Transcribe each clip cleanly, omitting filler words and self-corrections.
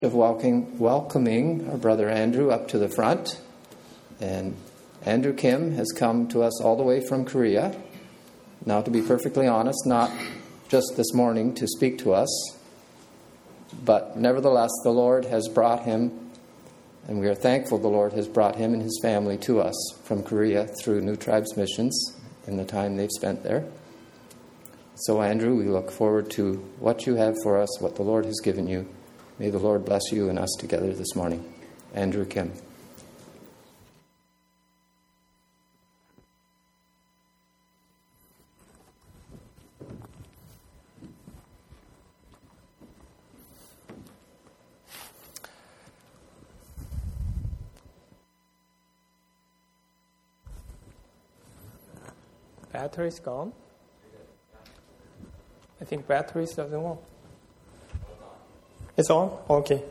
Of welcoming our brother Andrew up to the front. And Andrew Kim has come to us all the way from Korea. Now, to be perfectly honest, not just this morning to speak to us, but nevertheless the Lord has brought him, and we are thankful the Lord has brought him and his family to us from Korea through New Tribes Missions in the time they've spent there. So Andrew, we look forward to what you have for us, what the Lord has given you. May the Lord bless you and us together this morning. Andrew Kim. Battery's gone. I think battery doesn't work. It's on? Okay.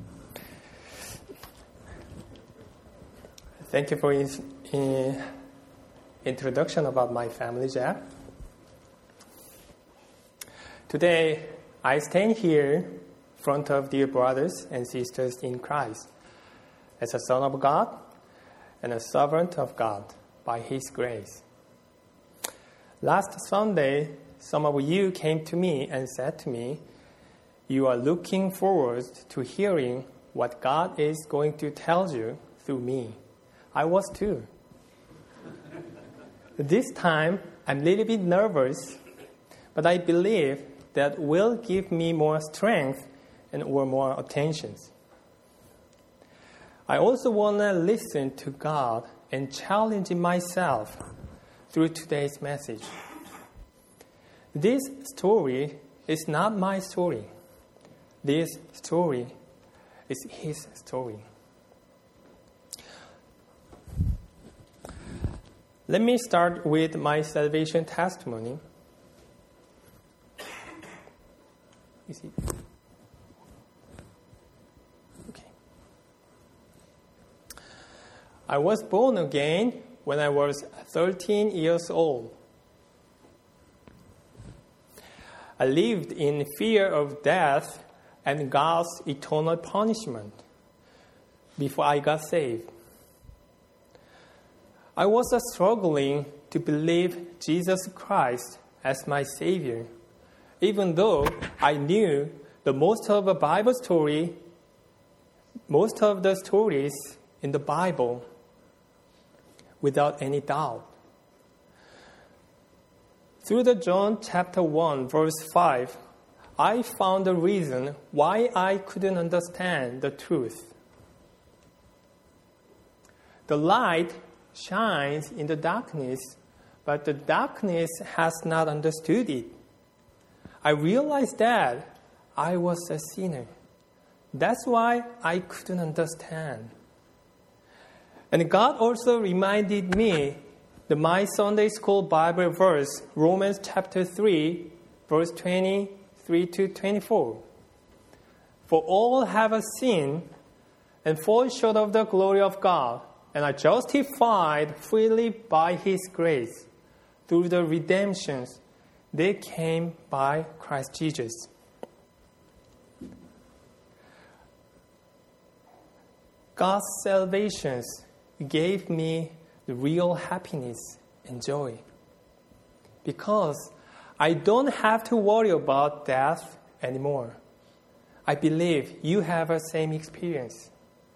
Thank you for introduction about my family, Jack. Today, I stand here in front of dear brothers and sisters in Christ as a son of God and a servant of God by His grace. Last Sunday, some of you came to me and said to me, you are looking forward to hearing what God is going to tell you through me. I was too. This time, I'm a little bit nervous, but I believe that will give me more strength and more attention. I also want to listen to God and challenge myself through today's message. This story is not my story. This story is His story. Let me start with my salvation testimony. Is it? Okay. I was born again when I was 13 years old. I lived in fear of death and God's eternal punishment before I got saved. I was struggling to believe Jesus Christ as my Savior, even though I knew the most of the stories in the Bible without any doubt. Through the John chapter 1, verse 5, I found the reason why I couldn't understand the truth. The light shines in the darkness, but the darkness has not understood it. I realized that I was a sinner. That's why I couldn't understand. And God also reminded me that my Sunday school Bible verse, Romans chapter 3, verse 23 to 24. For all have sinned and fall short of the glory of God, and are justified freely by His grace through the redemptions that came by Christ Jesus. God's salvation gave me the real happiness and joy, because I don't have to worry about death anymore. I believe you have the same experience.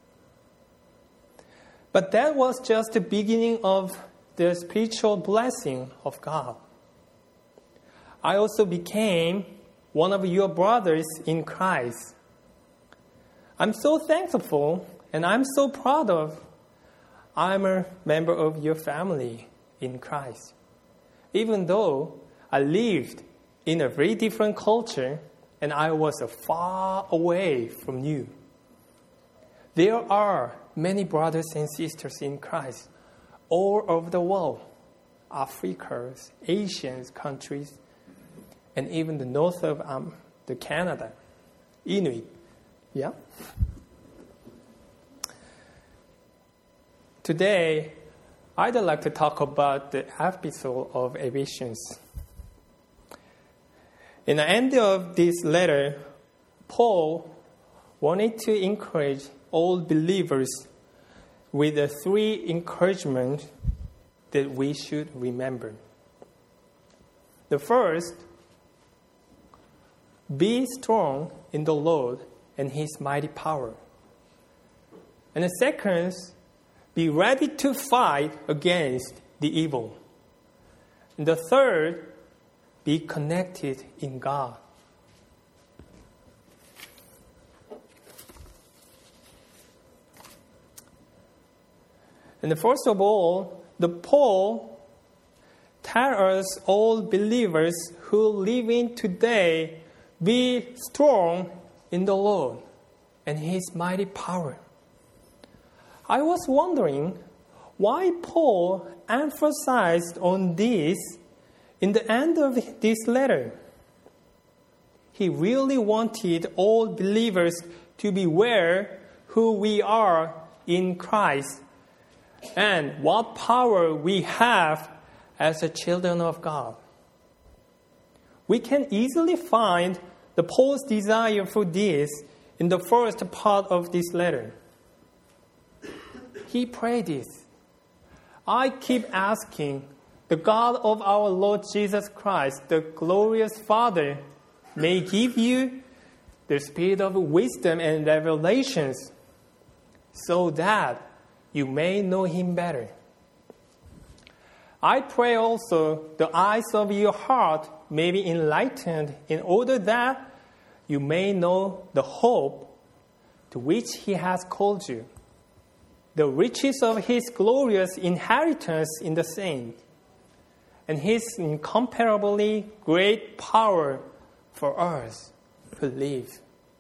But that was just the beginning of the spiritual blessing of God. I also became one of your brothers in Christ. I'm so thankful and I'm so proud of I'm a member of your family in Christ. Even though I lived in a very different culture and I was far away from you. There are many brothers and sisters in Christ all over the world, Africa, Asian countries, and even the north of the Canada, Inuit. Yeah? Today, I'd like to talk about the episode of Ephesians. In the end of this letter, Paul wanted to encourage all believers with the 3 encouragements that we should remember. The first, be strong in the Lord and His mighty power. And the second, be ready to fight against the evil. And the third, be connected in God. And first of all, the Paul tells us all believers who live in today, be strong in the Lord and His mighty power. I was wondering why Paul emphasized on this in the end of this letter. He really wanted all believers to be aware who we are in Christ and what power we have as the children of God. We can easily find the Paul's desire for this in the first part of this letter. He prayed this. I keep asking the God of our Lord Jesus Christ, the glorious Father, may give you the spirit of wisdom and revelations so that you may know Him better. I pray also the eyes of your heart may be enlightened in order that you may know the hope to which He has called you, the riches of His glorious inheritance in the saints, and His incomparably great power for us who live.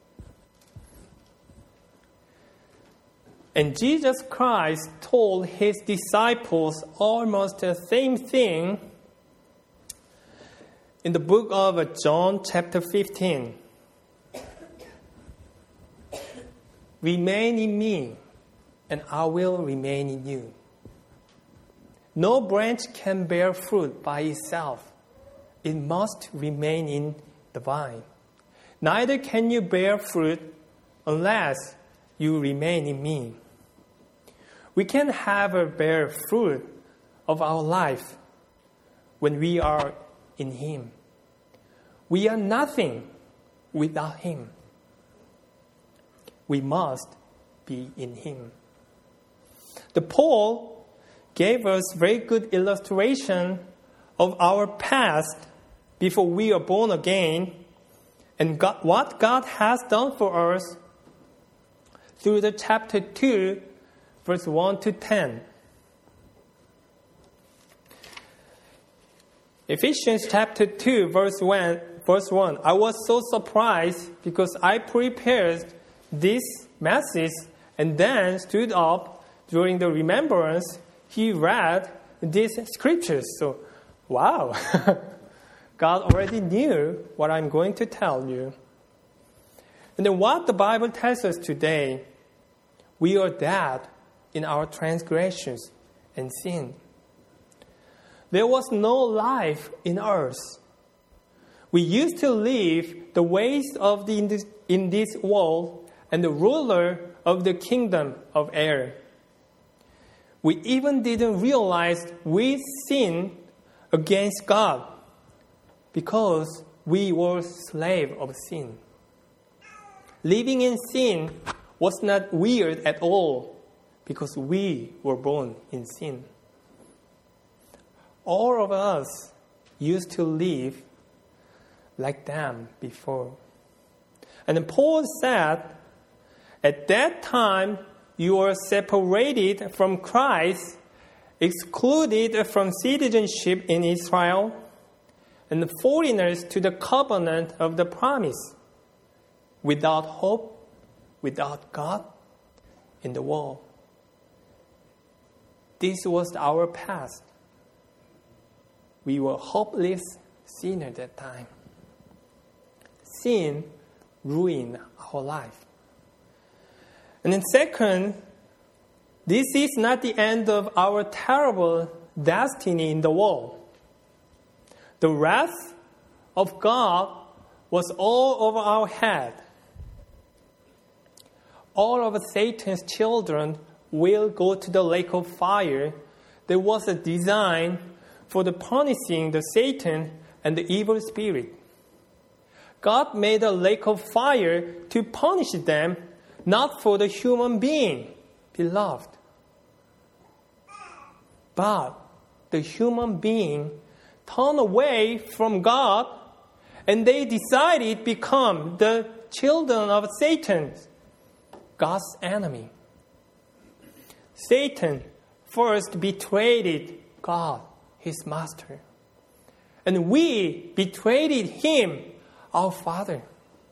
And Jesus Christ told His disciples almost the same thing in the book of John chapter 15. Remain in me, and I will remain in you. No branch can bear fruit by itself. It must remain in the vine. Neither can you bear fruit unless you remain in me. We can have a bear fruit of our life when we are in Him. We are nothing without Him. We must be in Him. The Paul gave us very good illustration of our past before we are born again and what God has done for us through the chapter 2, verse 1 to 10. Ephesians chapter 2, verse 1. I was so surprised because I prepared this message and then stood up during the remembrance. He read these scriptures. So, wow. God already knew what I'm going to tell you. And then what the Bible tells us today, we are dead in our transgressions and sin. There was no life in us. We used to live the ways of in this world and the ruler of the kingdom of air. We even didn't realize we sinned against God because we were slaves of sin. Living in sin was not weird at all because we were born in sin. All of us used to live like them before. And Paul said, at that time you were separated from Christ, excluded from citizenship in Israel, and foreigners to the covenant of the promise, without hope, without God in the world. This was our past. We were hopeless sinners at that time. Sin ruined our life. And then second, this is not the end of our terrible destiny in the world. The wrath of God was all over our head. all of Satan's children will go to the lake of fire, there was a design for the punishing the Satan and the evil spirit. God made a lake of fire to punish them, not for the human being, beloved. But the human being turned away from God, and they decided to become the children of Satan, God's enemy. Satan first betrayed God, his master. And we betrayed him, our Father,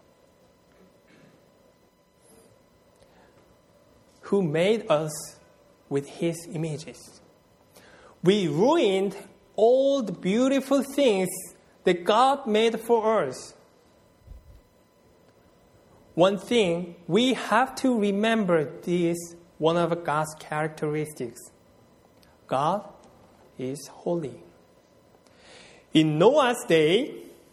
who made us with his images. We ruined all the beautiful things that God made for us. One thing, we have to remember this, one of God's characteristics. God is holy. In Noah's day,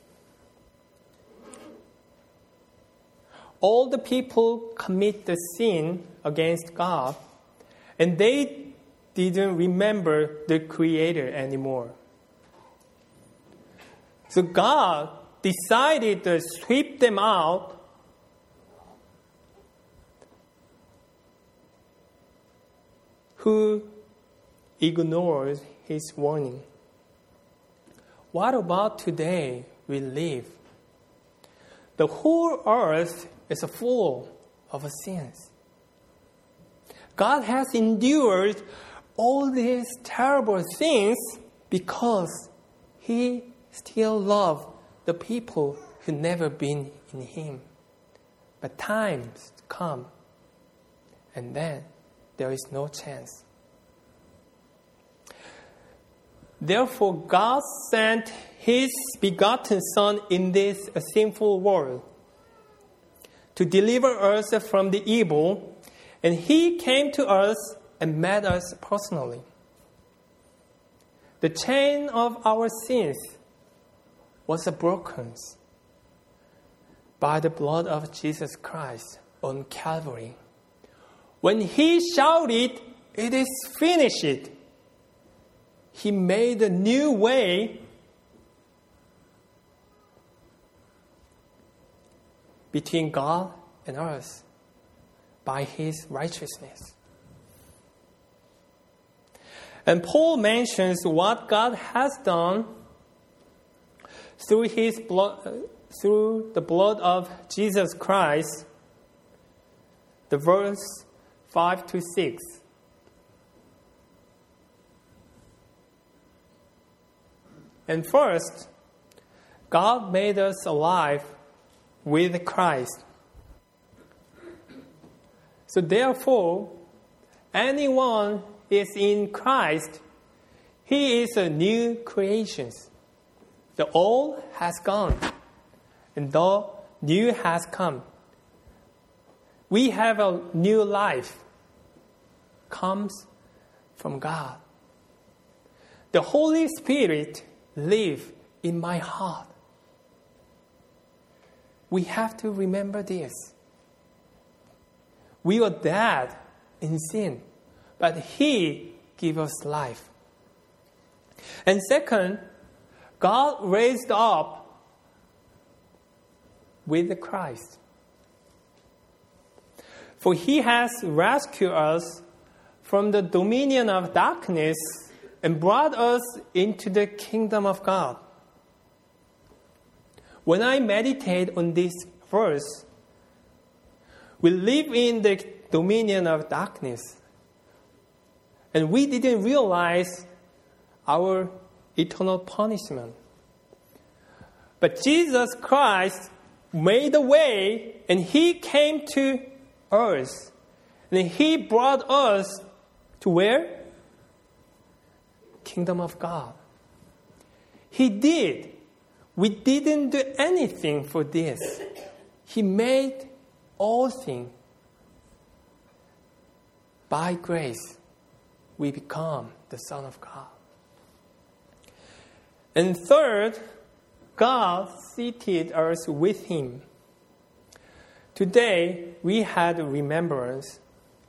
all the people commit the sin against God, and they didn't remember the Creator anymore. So God decided to sweep them out who ignores his warning. What about today we live? The whole earth is full of sins. God has endured all these terrible things because he still loves the people who never been in him. But times come, and then there is no chance. Therefore, God sent his begotten Son in this sinful world to deliver us from the evil, and he came to us and met us personally. The chain of our sins was broken by the blood of Jesus Christ on Calvary. When he shouted, "It is finished," he made a new way between God and us by his righteousness. And Paul mentions what God has done through his blood, through the blood of Jesus Christ. The verse 5 to 6. And first, God made us alive with Christ. So therefore, anyone is in Christ, he is a new creation. The old has gone, and the new has come. We have a new life, comes from God. The Holy Spirit lives in my heart. We have to remember this. We were dead in sin, but he gives us life. And second, God raised up with Christ. For he has rescued us from the dominion of darkness and brought us into the kingdom of God. When I meditate on this verse, we live in the dominion of darkness, and we didn't realize our eternal punishment. But Jesus Christ made a way, and he came to earth, and he brought us to where? Kingdom of God. He did. We didn't do anything for this. He made all things. By grace, we become the Son of God. And third, God seated us with him. Today, we had remembrance.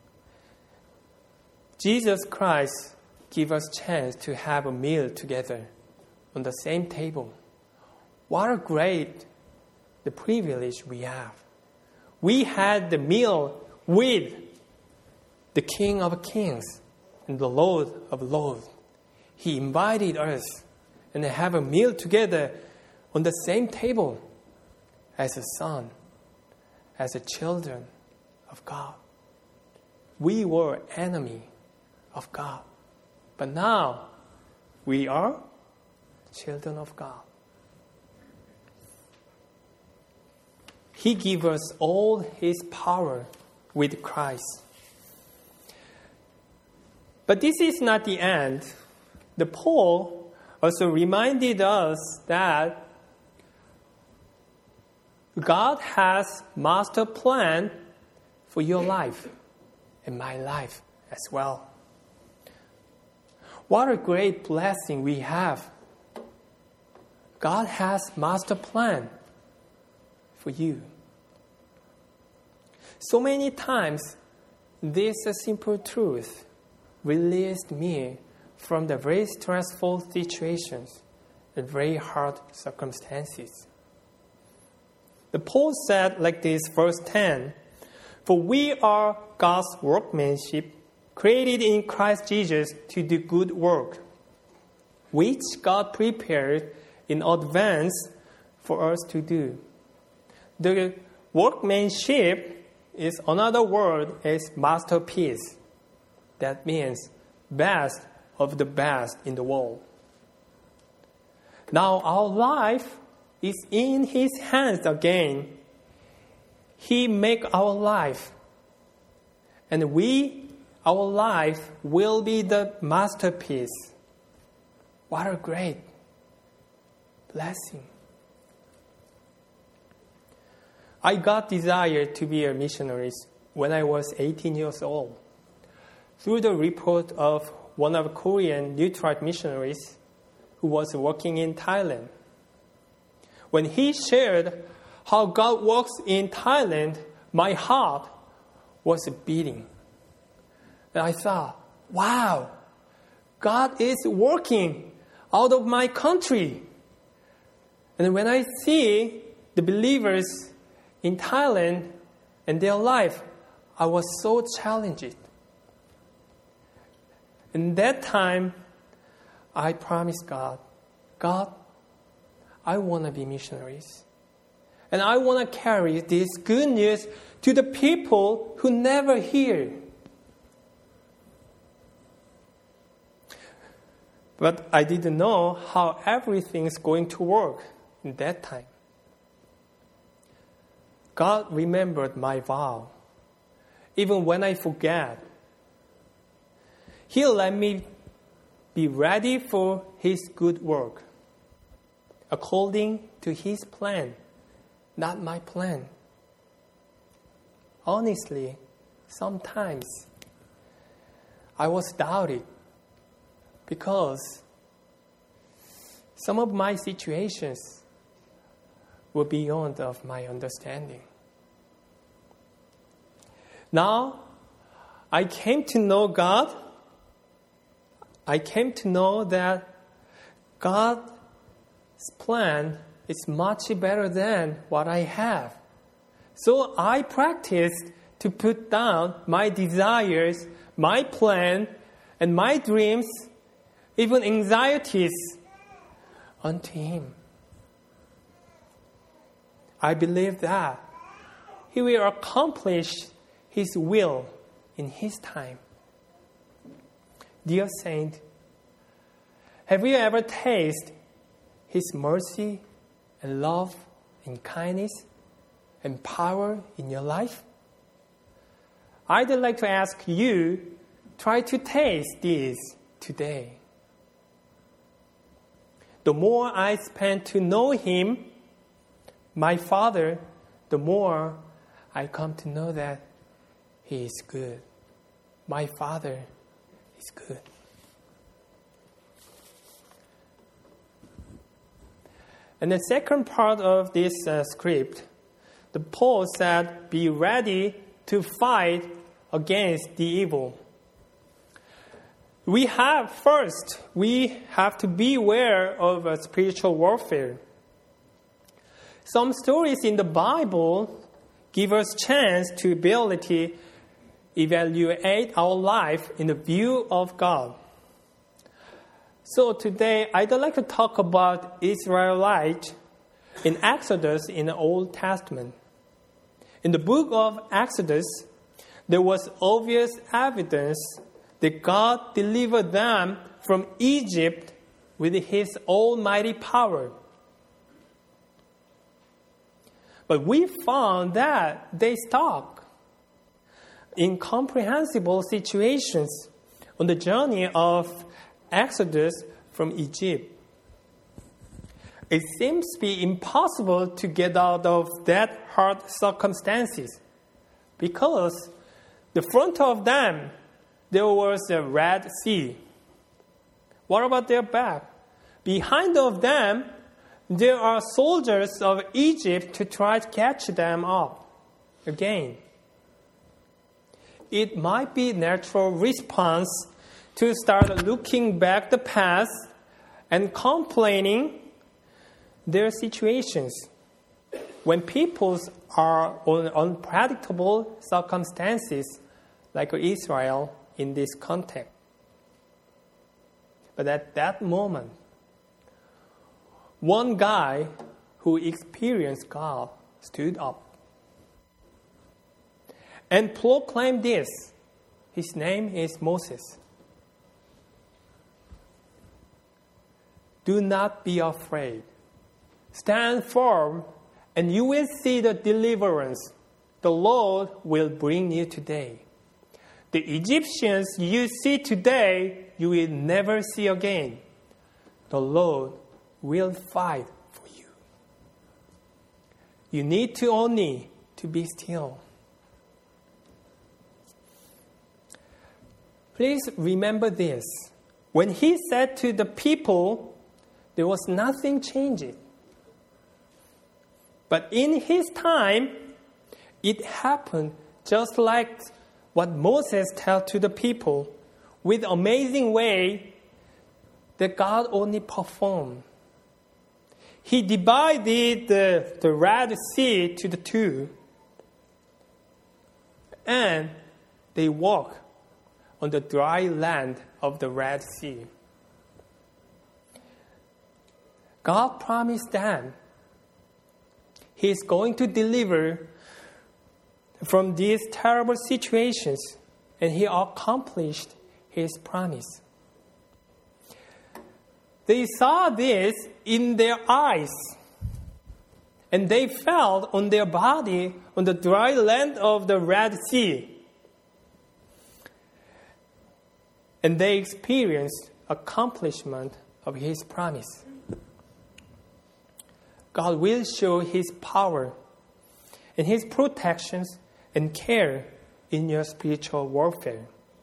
Jesus Christ gave us chance to have a meal together on the same table. What a great the privilege we have. We had the meal with the King of Kings and the Lord of Lords. He invited us and have a meal together on the same table as a son, as a children of God. We were enemy of God, but now we are children of God. He gave us all His power with Christ. But this is not the end. The Paul also reminded us that God has master plan for your life and my life as well. What a great blessing we have. God has master plan for you. So many times, this simple truth released me from the very stressful situations and very hard circumstances. The Paul said like this, verse 10, "For we are God's workmanship, created in Christ Jesus to do good work, which God prepared in advance for us to do." The workmanship is another word is masterpiece. That means best of the best in the world. Now our life is in His hands again. He make our life. And our life will be the masterpiece. What a great blessing. I got desire to be a missionary when I was 18 years old. Through the report of one of Korean Newtribe missionaries who was working in Thailand. When he shared how God works in Thailand, my heart was beating. And I thought, wow, God is working out of my country. And when I see the believers in Thailand and their life, I was so challenged. In that time, I promised God, I want to be missionaries. And I want to carry this good news to the people who never hear. But I didn't know how everything is going to work in that time. God remembered my vow. Even when I forget, He let me be ready for His good work, according to His plan, not my plan. Honestly, sometimes I was doubted because some of my situations were beyond of my understanding. Now, I came to know God. I came to know that God's plan is much better than what I have. So I practiced to put down my desires, my plan, and my dreams, even anxieties, unto Him. I believe that He will accomplish His will in His time. Dear saint, have you ever tasted His mercy and love and kindness and power in your life? I'd like to ask you, try to taste this today. The more I spend to know Him, my Father, the more I come to know that He is good. My Father is good. And the second part of this script the Paul said, be ready to fight against the evil. We have to be aware of spiritual warfare. Some stories in the Bible give us chance to evaluate our life in the view of God. So today, I'd like to talk about Israelites in Exodus in the Old Testament. In the book of Exodus, there was obvious evidence that God delivered them from Egypt with His almighty power. But we found that they stuck in incomprehensible situations on the journey of Exodus from Egypt. It seems to be impossible to get out of that hard circumstances because in front of them there was a Red Sea. What about their back? Behind of them there are soldiers of Egypt to try to catch them up again. It might be a natural response to start looking back the past and complaining their situations when people are on unpredictable circumstances like Israel in this context. But at that moment, one guy who experienced God stood up and proclaimed this. His name is Moses. Do not be afraid. Stand firm, and you will see the deliverance the Lord will bring you today. The Egyptians you see today, you will never see again. The Lord will fight for you. You need to only to be still. Please remember this. When He said to the people, there was nothing changing. But in His time, it happened just like what Moses told to the people with amazing way that God only performed. He divided the Red Sea to the two, and they walked on the dry land of the Red Sea. God promised them He is going to deliver from these terrible situations, and He accomplished His promise. They saw this in their eyes, and they felt on their body on the dry land of the Red Sea. And they experienced accomplishment of His promise. God will show His power and His protections and care in your spiritual warfare.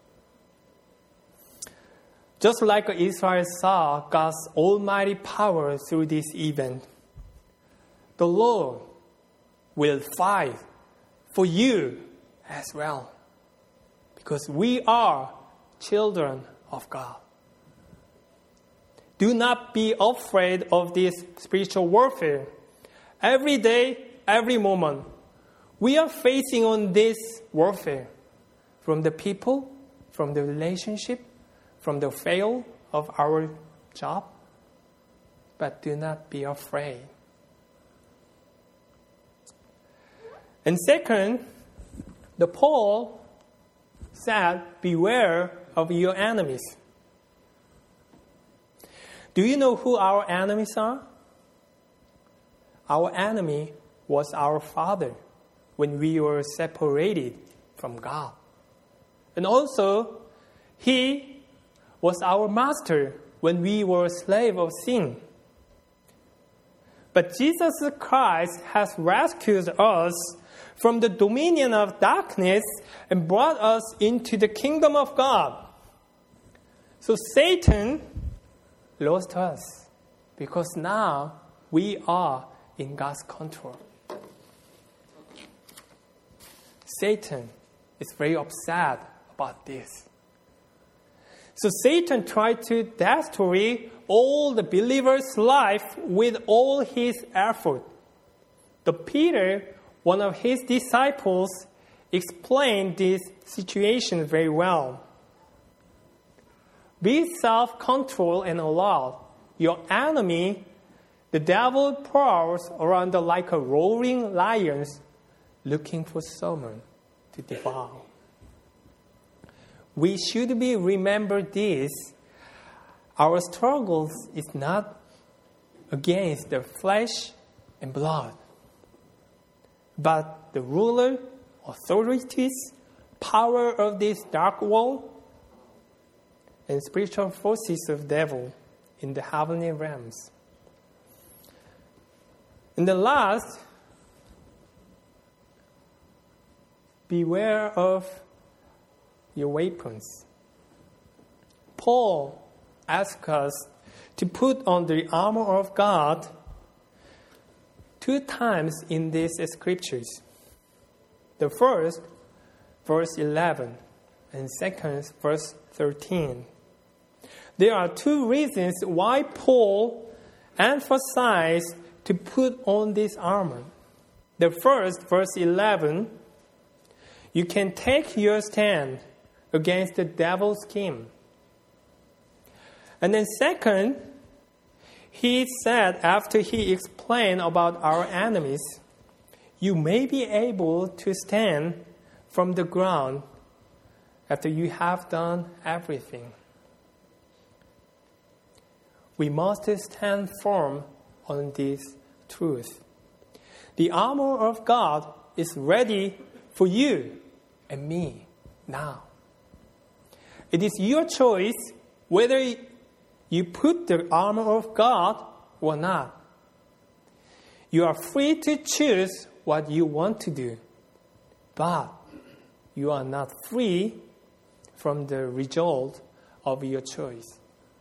Just like Israel saw God's almighty power through this event, the Lord will fight for you as well, because we are children of God. Do not be afraid of this spiritual warfare. Every day, every moment, we are facing on this warfare from the people, from the relationship, from the fail of our job. But do not be afraid. And second, the Paul said, beware of your enemies. Do you know who our enemies are? Our enemy was our father when we were separated from God. And also, he was our master when we were slaves of sin. But Jesus Christ has rescued us from the dominion of darkness and brought us into the kingdom of God. So Satan lost us because now we are in God's control. Satan is very upset about this. So Satan tried to destroy all the believers' life with all his effort. But Peter, one of his disciples, explained this situation very well. Be self-controlled and alert. Your enemy, the devil, prowls around like a roaring lion, looking for someone to devour. We should remember this. Our struggles is not against the flesh and blood, but the ruler, authorities, power of this dark world, and spiritual forces of devil in the heavenly realms. And the last, beware of your weapons. Paul asks us to put on the armor of God 2 times in these scriptures. The first, verse 11, and second, verse 13. There are 2 reasons why Paul emphasized to put on this armor. The first, verse 11, you can take your stand against the devil's scheme. And then second, he said after he explained about our enemies, you may be able to stand from the ground after you have done everything. We must stand firm on this truth. The armor of God is ready for you and me now. It is your choice whether you put the armor of God or not. You are free to choose what you want to do, but you are not free from the result of your choice.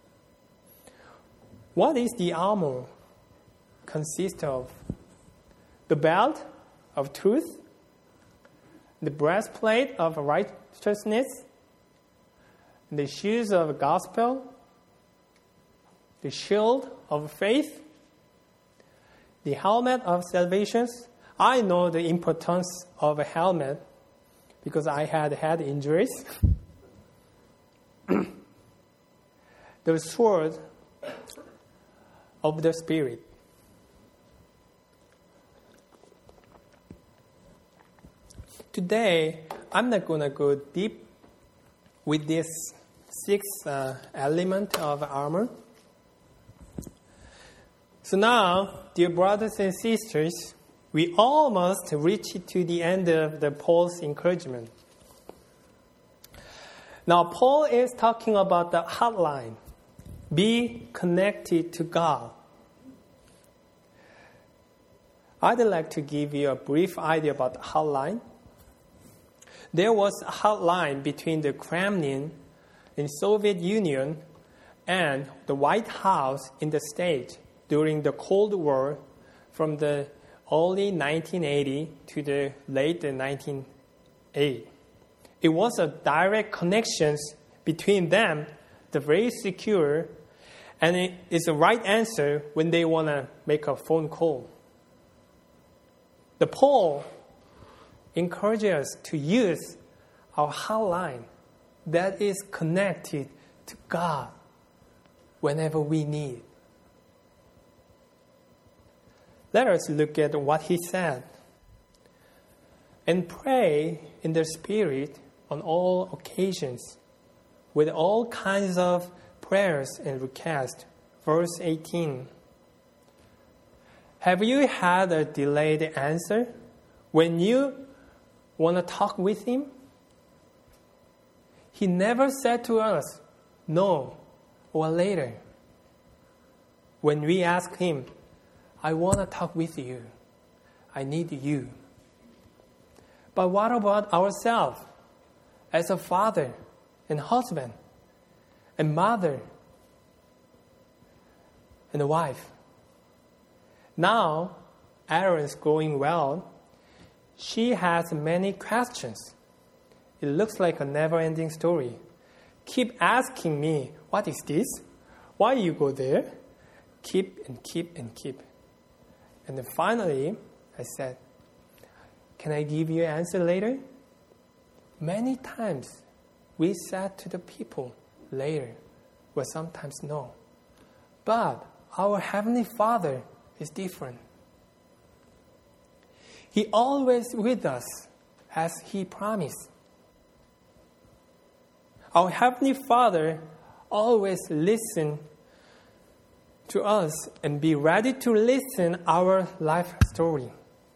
What is the armor consist of? The belt of truth, the breastplate of righteousness, the shoes of gospel, the shield of faith, the helmet of salvation. I know the importance of a helmet because I had injuries. The sword of the Spirit. Today, I'm not going to go deep with this 6 element of armor. So now, dear brothers and sisters, we almost reached to the end of the Paul's encouragement. Now, Paul is talking about the hotline. Be connected to God. I'd like to give you a brief idea about the hotline. There was a hotline between the Kremlin in Soviet Union and the White House in the States during the Cold War from the early 1980 to the late 1980. It was a direct connection between them, the very secure, and it is the right answer when they want to make a phone call. The Paul encourages us to use our hotline that is connected to God whenever we need. Let us look at what he said. And pray in the Spirit on all occasions, with all kinds of prayers and requests. Verse 18. Have you had a delayed answer when you want to talk with him? He never said to us, no, or later. When we ask him, I want to talk with you. I need you. But what about ourselves as a father and husband and mother and a wife? Now, Aaron's growing well. She has many questions. It looks like a never-ending story. Keep asking me, what is this? Why you go there? Keep and keep and keep. And then finally, I said, can I give you an answer later? Many times, we said to the people later, or sometimes no. But our Heavenly Father is different. He always with us as He promised. Our Heavenly Father always listens to us and be ready to listen our life story.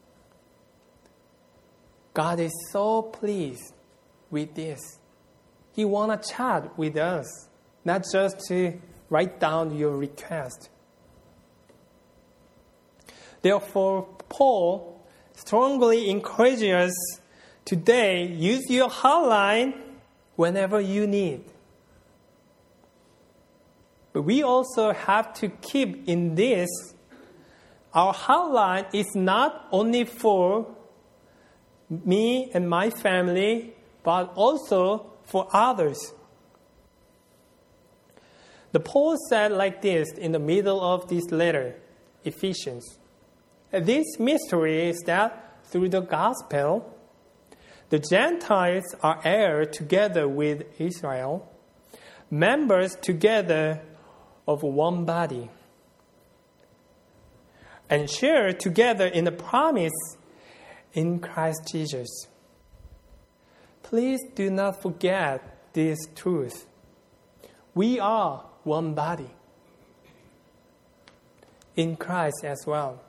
God is so pleased with this. He want to chat with us, not just to write down your request. Therefore, Paul strongly encourages us today, use your hotline whenever you need. But we also have to keep in this, our hotline is not only for me and my family, but also for others. The Paul said like this in the middle of this letter, Ephesians. This mystery is that through the gospel, the Gentiles are heirs together with Israel, members together of one body, and share together in the promise in Christ Jesus. Please do not forget this truth. We are one body in Christ as well.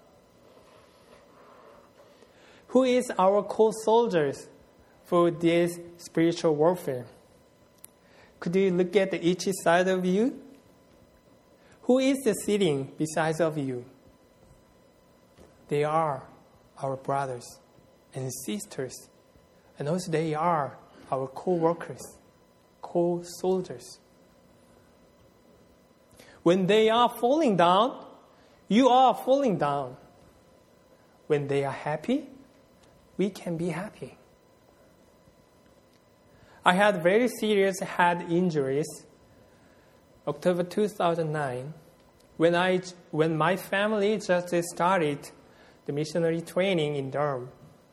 Who is our co-soldiers for this spiritual warfare? Could you look at each side of you? Who is sitting beside of you? They are our brothers and sisters. And also they are our co-workers, co-soldiers. When they are falling down, you are falling down. When they are happy, we can be happy. I had very serious head injuries October 2009 when my family just started the missionary training in Durham.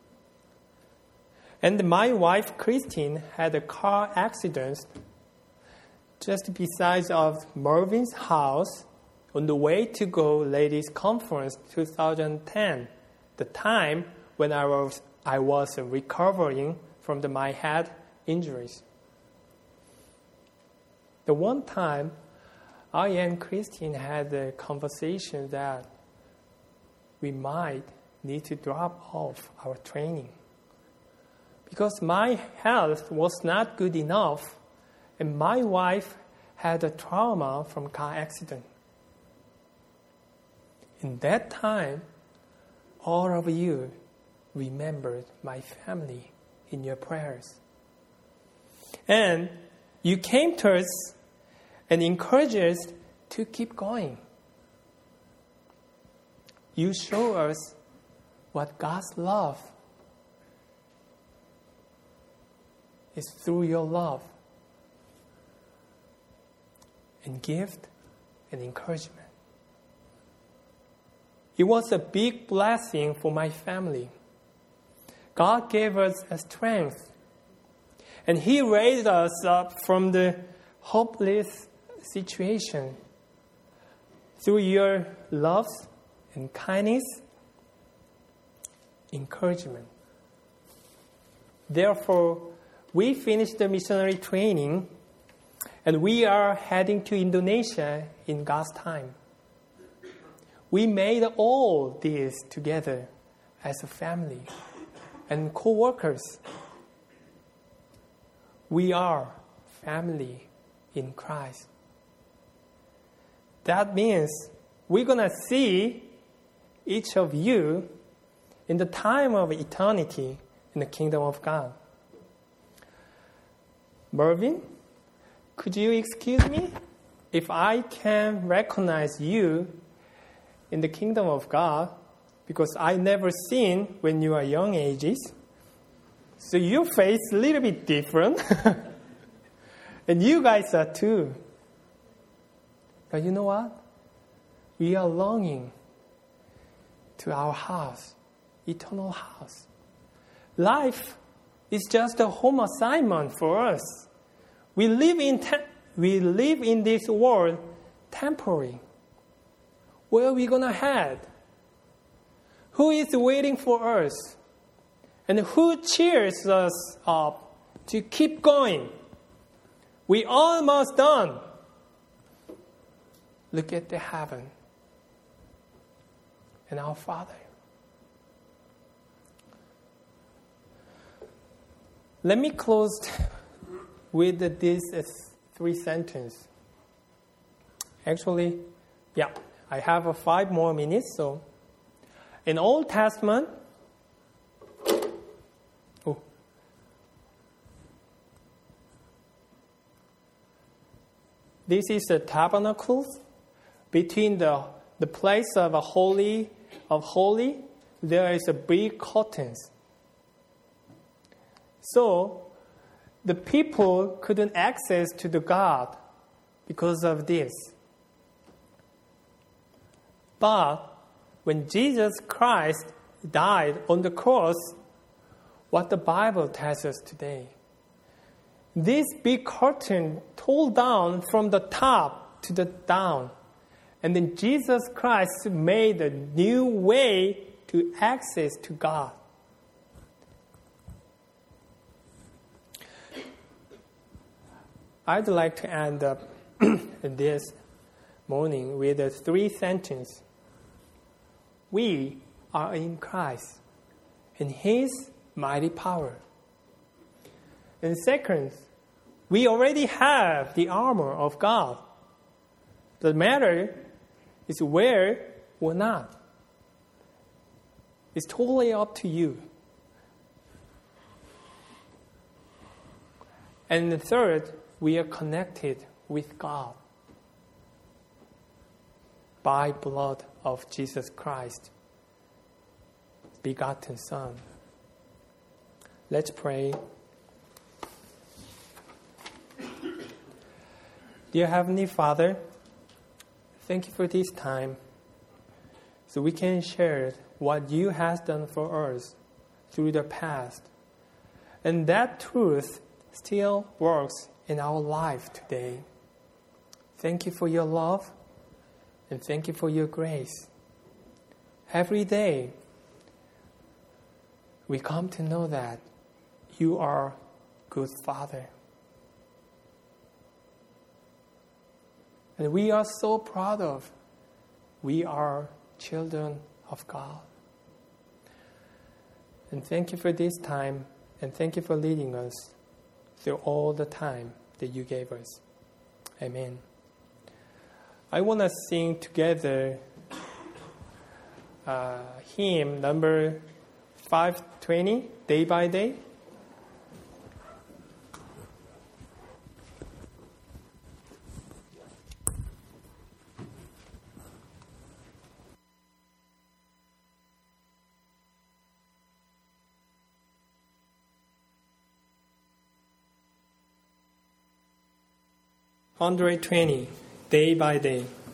And my wife, Christine, had a car accident just beside of Mervin's house on the way to go ladies conference 2010, the time when I was recovering from my head injuries. The one time, I and Christine had a conversation that we might need to drop off our training because my health was not good enough and my wife had a trauma from car accident. In that time, all of you remembered my family in your prayers. And you came to us and encouraged us to keep going. You show us what God's love is through your love and gift and encouragement. It was a big blessing for my family. God gave us a strength, and He raised us up from the hopeless situation through your love and kindness, encouragement. Therefore, we finished the missionary training, and we are heading to Indonesia in God's time. We made all this together as a family and co-workers. We are family in Christ. That means we're going to see each of you in the time of eternity in the kingdom of God. Mervin, could you excuse me if I can recognize you in the kingdom of God, because I never seen when you are young ages. So your faith is a little bit different. And you guys are too. But you know what? We are longing to our house, eternal house. Life is just a home assignment for us. We live in this world temporary. Where are we going to head? Who is waiting for us? And who cheers us up to keep going? We almost done. Look at the heaven and our Father. Let me close with these 3 sentences. Actually, I have 5 more minutes. So, in Old Testament, this is the tabernacle. Between the place of holy, there is a big curtains. So the people couldn't access to the God because of this. But when Jesus Christ died on the cross, what the Bible tells us today, this big curtain tore down from the top to the down. And then Jesus Christ made a new way to access to God. I'd like to end up this morning with 3 sentences. We are in Christ, in His mighty power. And second, we already have the armor of God. The matter is where or not. It's totally up to you. And the third, we are connected with God by blood of Jesus Christ, begotten Son. Let's pray. Dear Heavenly Father, thank you for this time so we can share what you have done for us through the past. And that truth still works in our life today. Thank you for your love and thank you for your grace. Every day we come to know that you are good Father. And we are so proud of we are children of God. And thank you for this time, and thank you for leading us through all the time that you gave us. Amen. I want to sing together hymn number 520, Day by Day. Day by Day.